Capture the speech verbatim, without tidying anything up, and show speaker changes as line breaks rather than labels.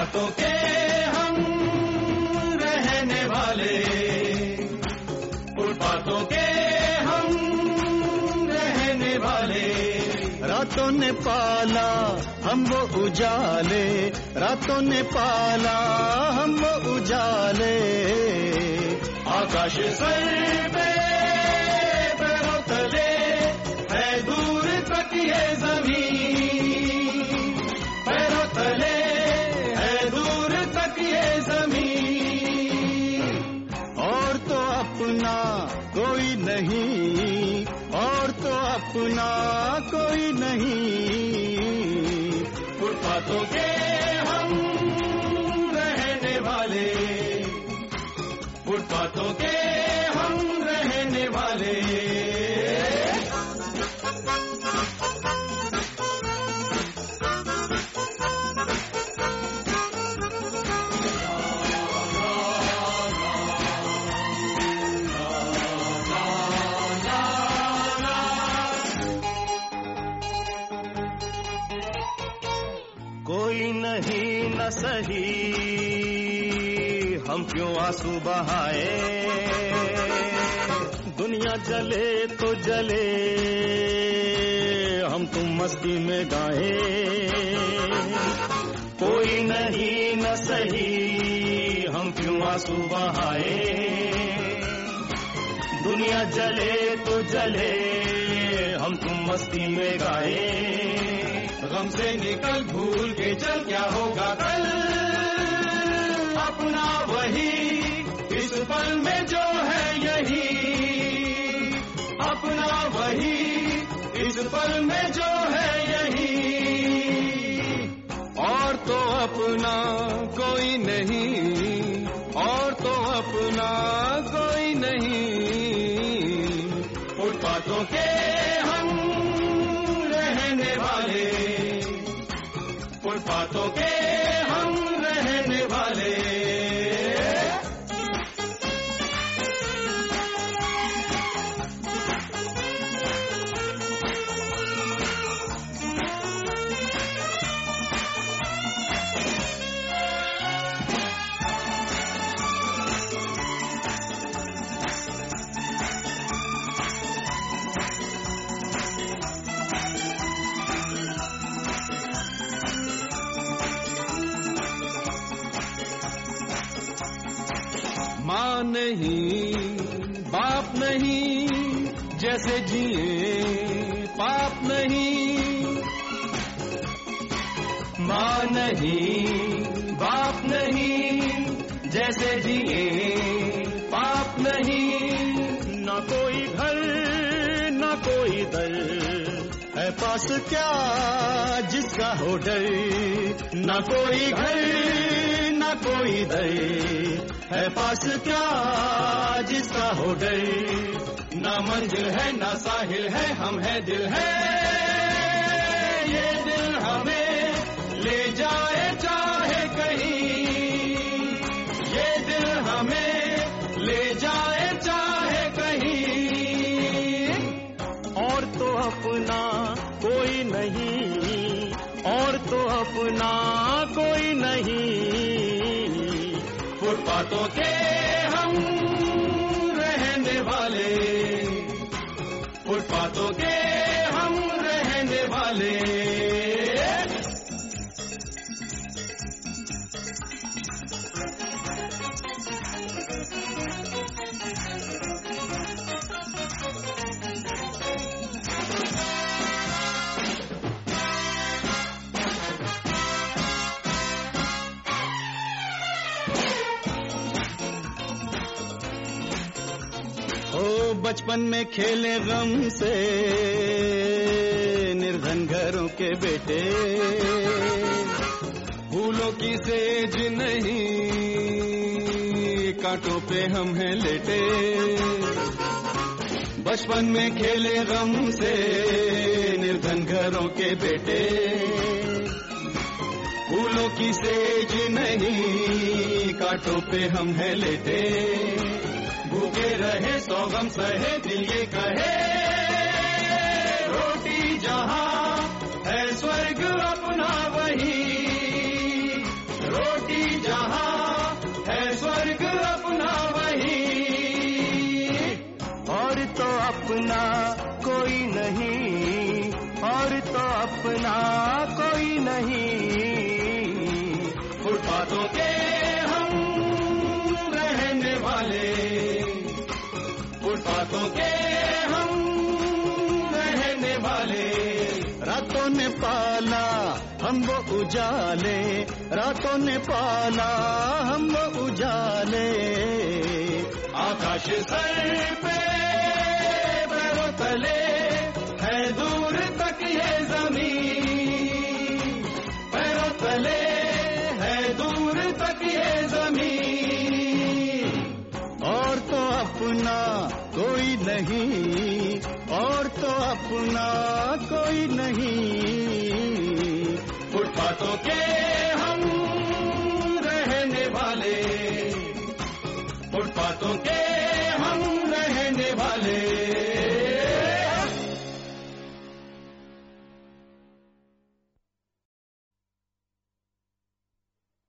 फुटपाथों के हम रहने वाले, फुटपाथों के हम रहने वाले।
रातों ने पाला हम वो उजाले, रातों ने पाला हम वो उजाले।
आकाश सर पे पैरों तले है दूर तक ये जमीन, पैरों तले है दूर तक ये जमीन।
और तो अपना कोई नहीं, और तो अपना कोई नहीं।
फुटपाथों के हम रहने वाले, फुटपाथों के हम रहने वाले।
कोई नहीं न सही हम क्यों आंसू बहाए, दुनिया जले तो जले हम तुम मस्ती में गाए। कोई नहीं न सही हम क्यों आंसू बहाए, दुनिया जले तो जले हम तुम मस्ती में गाए।
गम से निकल भूल के चल, क्या होगा कल अपना वही, इस पल में जो है यही अपना वही, इस पल में जो है यही।
और तो अपना कोई नहीं, और तो अपना कोई नहीं।
फुटपाथों के हम रहने वाले, फुटपाथों के हम रहने वाले।
माँ नहीं बाप नहीं, जैसे जिए पाप नहीं। माँ नहीं बाप नहीं, जैसे जिए पाप नहीं। न कोई घर न कोई दर है पास क्या जिसका हो डर, न कोई घर न कोई दर है पास क्या जिसका हो डर।
ना मंजिल है ना साहिल है, हम है दिल है, ये दिल हमें ले जाए चाहे कहीं, ये दिल हमें ले जाए चाहे कहीं।
और तो अपना कोई नहीं, और तो अपना कोई नहीं।
फुटपाथों के हम रहने वाले, फुटपाथों के हम रहने वाले।
ओ बचपन में खेले गम से निर्धन घरों के बेटे, फूलों की सेज नहीं कांटों पे हम हैं लेटे। बचपन में खेले गम से निर्धन घरों के बेटे, फूलों की सेज नहीं कांटों पे हम हैं लेटे। भूखे रहे सौगम सहे दिल ये कहे, रोटी जहां है स्वर्ग अपना वही, रोटी
अपना कोई नहीं। फुटपाथों के हम रहने वाले, फुटपाथों के हम रहने वाले।
रातों ने पाला हम वो उजाले, रातों ने पाला हम वो उजाले।
आकाश सर पे पैरों तले है दूर तक ये जमीन, पैरों तले है दूर तक ये जमीन।
और तो अपना कोई नहीं, और तो अपना कोई नहीं।
फुटपाथों के